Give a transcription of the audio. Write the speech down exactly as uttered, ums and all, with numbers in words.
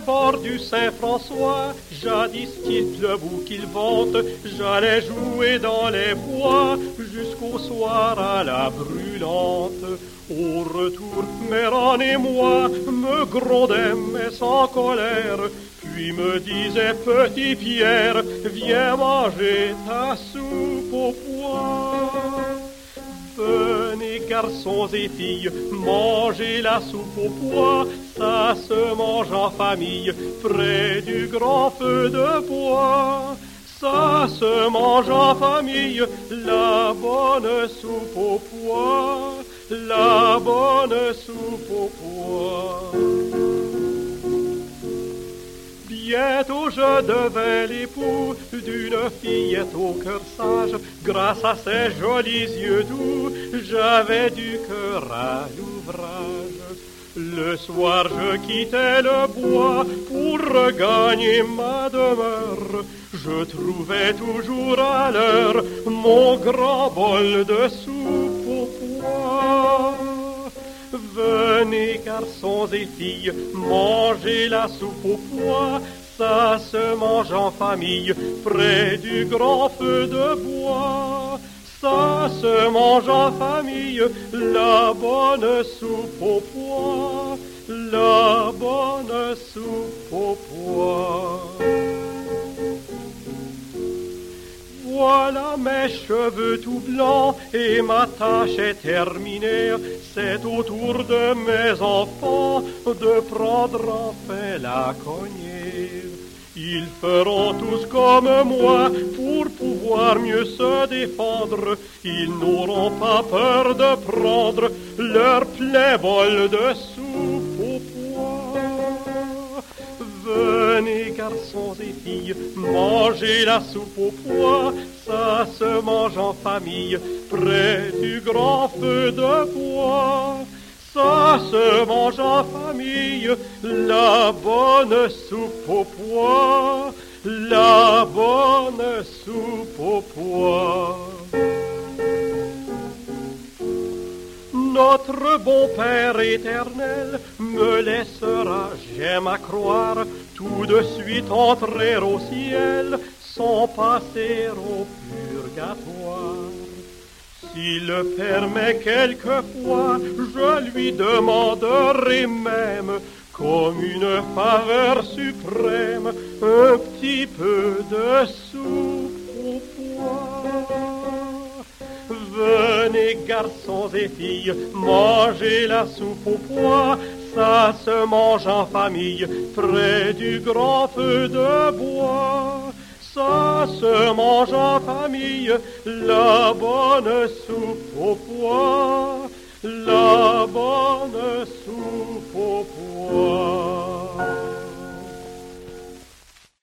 fort du Saint-François, jadis qu'il pleuve ou qu'il vente, j'allais jouer dans les bois jusqu'au soir à la brûlante. Au retour, Méran et moi me grondaient mais sans colère, puis me disait petit Pierre, viens manger ta soupe au pois. Venez garçons et filles, mangez la soupe au pois, ça se mange en famille, près du grand feu de bois. Ça se mange en famille, la bonne soupe au pois, la bonne soupe au pois. Bientôt je devais l'époux d'une fillette au cœur sage, grâce à ses jolis yeux doux, j'avais du cœur à l'ouvrage. Le soir je quittais le bois pour regagner ma demeure, je trouvais toujours à l'heure mon grand bol de soupe au pois. Venez garçons et filles, mangez la soupe au pois, ça se mange en famille, près du grand feu de bois. Ça se mange en famille, la bonne soupe au pois, la bonne soupe au pois. Voilà mes cheveux tout blancs et ma tâche est terminée. C'est au tour de mes enfants de prendre enfin la cognée. Ils feront tous comme moi pour pouvoir mieux se défendre. Ils n'auront pas peur de prendre leur plein bol de soupe au pois. Venez garçons et filles, mangez la soupe au pois, ça se mange en famille, près du grand feu de bois. Ça se mange en famille, la bonne soupe au pois, la bonne soupe au pois. Notre bon Père éternel me laissera, j'aime à croire, tout de suite entrer au ciel sans passer au purgatoire. S'il le permet quelquefois, je lui demanderai même, comme une faveur suprême, un petit peu de soupe au pois. Venez garçons et filles, mangez la soupe au pois, ça se mange en famille, près du grand feu de bois. Ça se mange en famille, la bonne soupe au pois, la bonne soupe au pois.